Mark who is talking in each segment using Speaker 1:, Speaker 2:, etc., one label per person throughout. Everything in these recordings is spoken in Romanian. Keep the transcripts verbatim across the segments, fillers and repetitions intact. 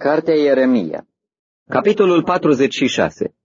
Speaker 1: Cartea Ieremia, capitolul patruzeci și șase.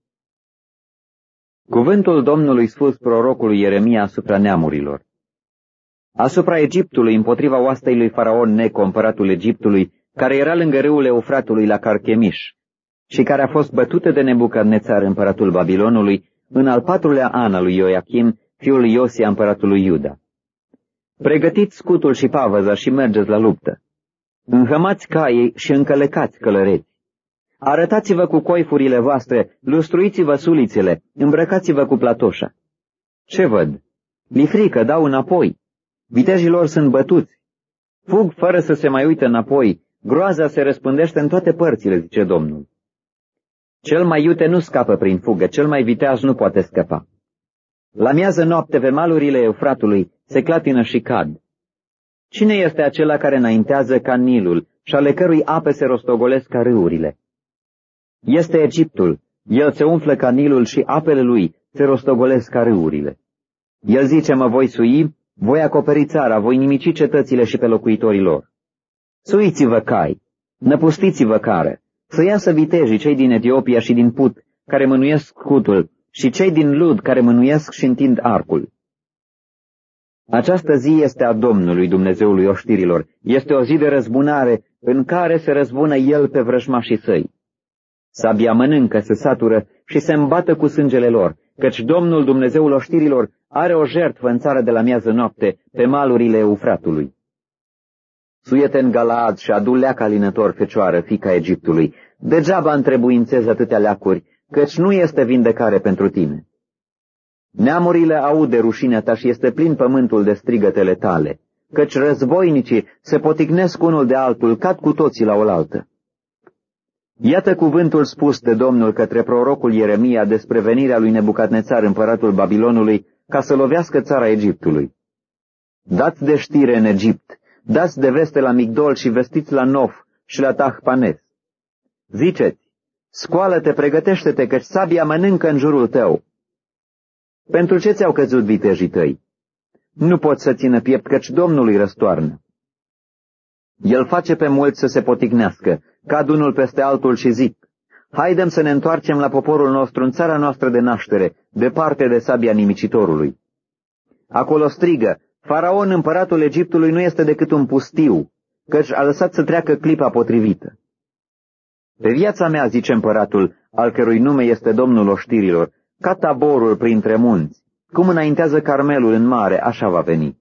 Speaker 1: Cuvântul Domnului spus prorocului Ieremia asupra neamurilor. Asupra Egiptului, împotriva oastei lui Faraon Neco, împăratul Egiptului, care era lângă râul Eufratului la Carchemiș, și care a fost bătută de Nebucadnețar, împăratul Babilonului, în al patrulea an al lui Ioachim, fiul lui Iosia, împăratul lui Iuda. Pregătiți scutul și pavăza și mergeți la luptă. Înhămați caii și încălecați călăreți. Arătați-vă cu coifurile voastre, lustruiți-vă sulițele, îmbrăcați-vă cu platoșa. Ce văd? Li frică, dau înapoi. Vitejii lor sunt bătuți. Fug fără să se mai uită înapoi. Groaza se răspândește în toate părțile, zice Domnul. Cel mai iute nu scapă prin fugă, cel mai viteaz nu poate scăpa. La miază noapte pe malurile Eufratului se clatină și cad. Cine este acela care înaintează ca Nilul și ale cărui ape se rostogolesc ca râurile? Este Egiptul, el se umflă ca Nilul și apele lui se rostogolesc ca râurile. El zice, mă voi sui, voi acoperi țara, voi nimici cetățile și pe locuitorii lor. Suiți-vă cai, năpustiți-vă care, să iasă vitejii cei din Etiopia și din Put, care mânuiesc scutul, și cei din Lud, care mânuiesc și întind arcul. Această zi este a Domnului, Dumnezeului oștirilor, este o zi de răzbunare în care se răzbună El pe vrăjmașii săi. Sabia mănâncă, se satură și se îmbată cu sângele lor, căci Domnul, Dumnezeul oștirilor, are o jertfă în țară de la miază noapte, pe malurile Eufratului. Suie-te în Galaad și adu leac alinător, fecioară, fiica Egiptului, degeaba întrebuințezi atâtea leacuri, căci nu este vindecare pentru tine. Neamurile aud de rușinea ta și este plin pământul de strigătele tale, căci războinicii se poticnesc unul de altul, cad cu toții la oaltă. Iată cuvântul spus de Domnul către prorocul Ieremia despre venirea lui Nebucadnețar, împăratul Babilonului, ca să lovească țara Egiptului. Dați de știre în Egipt, dați de veste la Migdol și vestiți la Nof și la Tahpanes. Ziceți, scoală-te, pregătește-te, căci sabia mănâncă în jurul tău. Pentru ce ți-au căzut vitejii tăi? Nu poți să țină piept, căci Domnul îi răstoarnă. El face pe mulți să se poticnească, cad unul peste altul și zic, haidem să ne întoarcem la poporul nostru, în țara noastră de naștere, departe de sabia nimicitorului. Acolo strigă, Faraon, împăratul Egiptului, nu este decât un pustiu, căci a lăsat să treacă clipa potrivită. Pe viața mea, zice împăratul, al cărui nume este Domnul oștirilor, ca taborul printre munți, cum înaintează Carmelul în mare, așa va veni.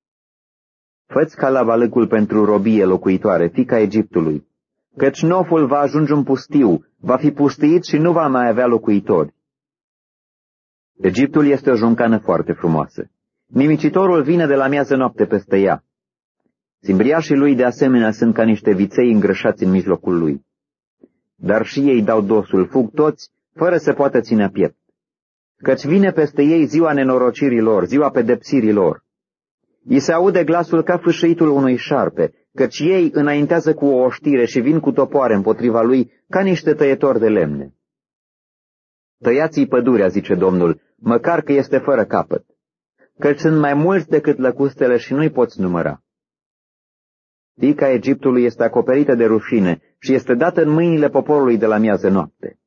Speaker 1: Fă-ți ca la balâcul pentru robie locuitoare, fiica Egiptului, căci Noful va ajunge un pustiu, va fi pustiit și nu va mai avea locuitori. Egiptul este o juncană foarte frumoasă. Nimicitorul vine de la miază noapte peste ea. Simbriașii lui de asemenea sunt ca niște viței îngrășați în mijlocul lui. Dar și ei dau dosul, fug toți, fără să poată ține piept. Căci vine peste ei ziua nenorocirii lor, ziua pedepsirii lor. I se aude glasul ca fâșâitul unui șarpe, căci ei înaintează cu o oștire și vin cu topoare împotriva lui ca niște tăietori de lemne. Tăiați-i pădurea, zice Domnul, măcar că este fără capăt, căci sunt mai mulți decât lăcustele și nu-i poți număra. Fiica Egiptului este acoperită de rușine și este dată în mâinile poporului de la miază noapte.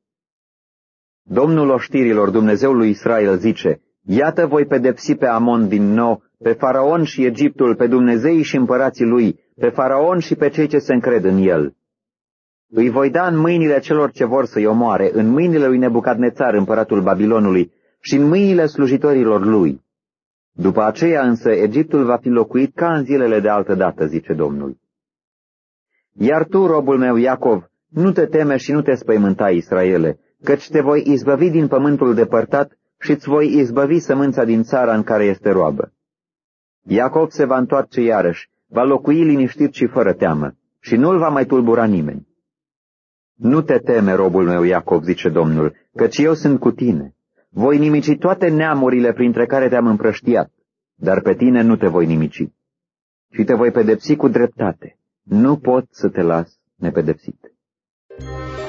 Speaker 1: Domnul oștirilor, Dumnezeul lui Israel, zice, iată voi pedepsi pe Amon din nou, pe Faraon și Egiptul, pe Dumnezeii și împărații lui, pe Faraon și pe cei ce se încred în el. Îi voi da în mâinile celor ce vor să-i omoare, în mâinile lui Nebucadnețar, împăratul Babilonului, și în mâinile slujitorilor lui. După aceea însă Egiptul va fi locuit ca în zilele de altă dată, zice Domnul. Iar tu, robul meu Iacov, nu te teme și nu te spăimânta, Israele, căci te voi izbăvi din pământul depărtat și îți voi izbăvi sămânța din țara în care este roabă. Iacov se va întoarce iarăși, va locui liniștit și fără teamă, și nu-l va mai tulbura nimeni. Nu te teme, robul meu Iacov, zice Domnul, căci eu sunt cu tine. Voi nimici toate neamurile printre care te-am împrăștiat, dar pe tine nu te voi nimici. Și te voi pedepsi cu dreptate. Nu pot să te las nepedepsit.